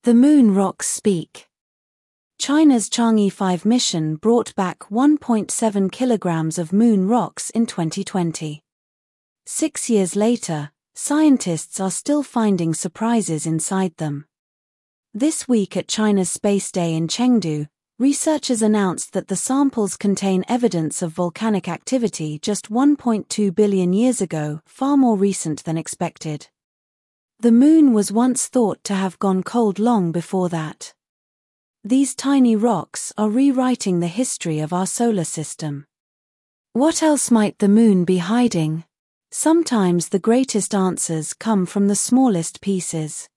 The moon rocks speak. China's Chang'e 5 mission brought back 1.7 kilograms of moon rocks in 2020. 6 years later, scientists are still finding surprises inside them. This week at China's Space Day in Chengdu, researchers announced that the samples contain evidence of volcanic activity just 1.2 billion years ago, far more recent than expected. The moon was once thought to have gone cold long before that. These tiny rocks are rewriting the history of our solar system. What else might the moon be hiding? Sometimes the greatest answers come from the smallest pieces.